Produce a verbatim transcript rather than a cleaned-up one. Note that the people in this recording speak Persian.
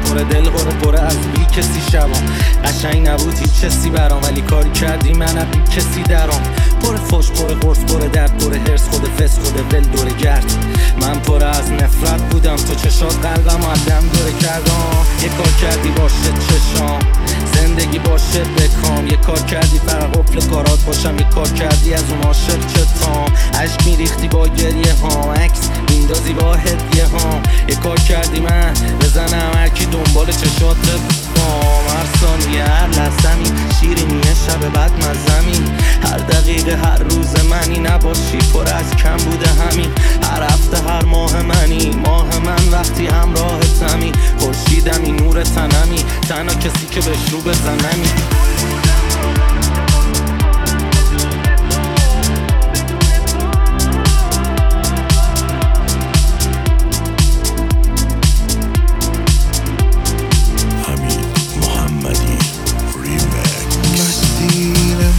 پر دل قره پره از بی کسی شبام. قشنگ نبود هیچ چیزی برام، ولی کاری کردی من بی کسی درام. پر فوش پر قرص پر درد پر هرس، خود فس خود ول دور گرد. من پر از نفرت بودم، تو چشات قلبم آدم دوره کردم. یه کار کردی باشه چشام، زندگی باشه بکام. یه کار کردی فقط قفل کارات باشم، یه کار کردی از اون عاشق چتام. عشق میریختی با گریه ها، عکس میندازی با هدیه ها. یه کار کردی من بزنم هرکی دنبال چشات بام. هر ثانیه هر لحظمی شیرینی شب بعد مزمی. هر دقیقه هر روز منی نباشی پر از کم بوده همین. هر هفته هر ماه منی، ماه من وقتی همراه تمی. خورشیدمی نور تنمی، تنها کسی که بهش رو بزنمی.